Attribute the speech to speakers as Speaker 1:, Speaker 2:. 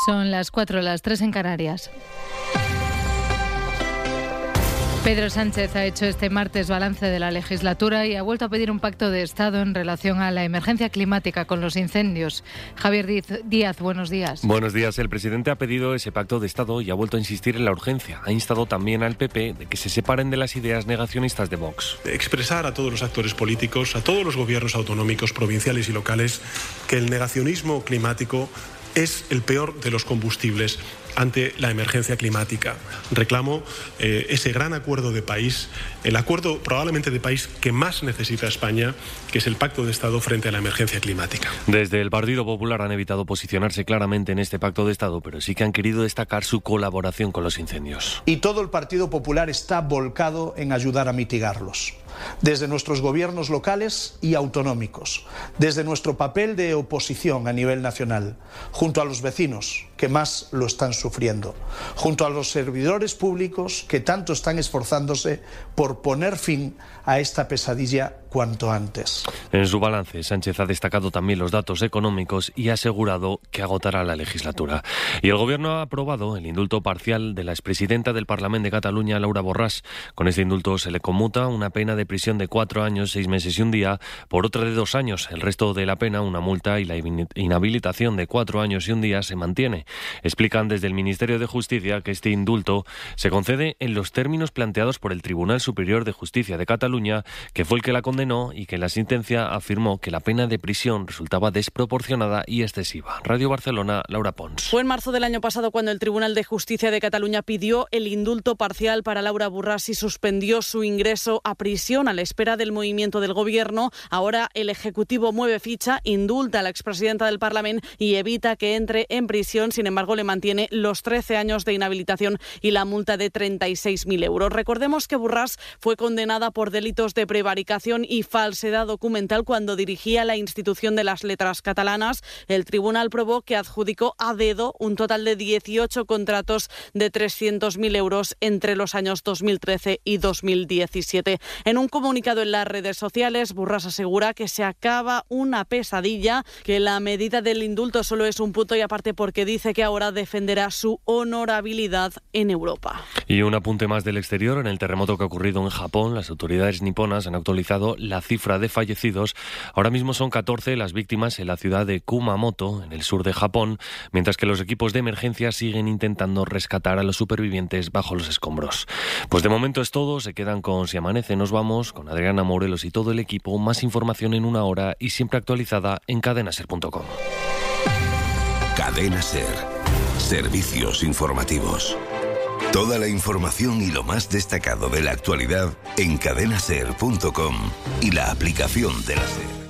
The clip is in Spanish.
Speaker 1: Son las 4, las 3 en Canarias. Pedro Sánchez ha hecho este martes balance de la legislatura y ha vuelto a pedir un pacto de Estado en relación a la emergencia climática con los incendios. Javier Díaz, buenos días.
Speaker 2: Buenos días. El presidente ha pedido ese pacto de Estado y ha vuelto a insistir en la urgencia. Ha instado también al PP de que se separen de las ideas negacionistas de Vox.
Speaker 3: Expresar a todos los actores políticos, a todos los gobiernos autonómicos, provinciales y locales, que el negacionismo climático es el peor de los combustibles ante la emergencia climática. Reclamo ese gran acuerdo de país, el acuerdo probablemente de país que más necesita España, que es el Pacto de Estado frente a la emergencia climática.
Speaker 2: Desde el Partido Popular han evitado posicionarse claramente en este Pacto de Estado, pero sí que han querido destacar su colaboración con los incendios.
Speaker 4: Y todo el Partido Popular está volcado en ayudar a mitigarlos. Desde nuestros gobiernos locales y autonómicos, desde nuestro papel de oposición a nivel nacional, junto a los vecinos que más lo están sufriendo, junto a los servidores públicos que tanto están esforzándose por poner fin a esta pesadilla cuanto antes.
Speaker 2: En su balance, Sánchez ha destacado también los datos económicos y ha asegurado que agotará la legislatura. Y el Gobierno ha aprobado el indulto parcial de la expresidenta del Parlamento de Cataluña, Laura Borràs. Con este indulto se le conmuta una pena de prisión de 4 años, 6 meses y un día por otra de 2 años. El resto de la pena, una multa y la inhabilitación de 4 años y un día, se mantiene. Explican desde el Ministerio de Justicia que este indulto se concede en los términos planteados por el Tribunal Superior de Justicia de Cataluña, que fue el que la condenó y que en la sentencia afirmó que la pena de prisión resultaba desproporcionada y excesiva. Radio Barcelona, Laura Pons.
Speaker 5: Fue en marzo del año pasado cuando el Tribunal de Justicia de Cataluña pidió el indulto parcial para Laura Borràs y suspendió su ingreso a prisión a la espera del movimiento del Gobierno. Ahora el Ejecutivo mueve ficha, indulta a la expresidenta del Parlamento y evita que entre en prisión. Sin embargo, le mantiene los 13 años de inhabilitación y la multa de 36.000 euros. Recordemos que Borràs fue condenada por delitos de prevaricación y falsedad documental cuando dirigía la Institución de las Letras Catalanas. El tribunal probó que adjudicó a dedo un total de 18 contratos de 300.000 euros entre los años 2013 y 2017. En un comunicado en las redes sociales, Borràs asegura que se acaba una pesadilla, que la medida del indulto solo es un punto y aparte porque dice que ahora defenderá su honorabilidad en Europa.
Speaker 2: Y un apunte más del exterior. En el terremoto que ha ocurrido en Japón, las autoridades niponas han actualizado la cifra de fallecidos. Ahora mismo son 14 las víctimas en la ciudad de Kumamoto, en el sur de Japón, mientras que los equipos de emergencia siguen intentando rescatar a los supervivientes bajo los escombros. Pues de momento es todo. Se quedan con Si Amanece. Nos vamos con Adriana Morelos y todo el equipo. Más información en una hora y siempre actualizada en cadenaser.com.
Speaker 6: Cadena Ser. Servicios informativos. Toda la información y lo más destacado de la actualidad en cadenaser.com y la aplicación de la SER.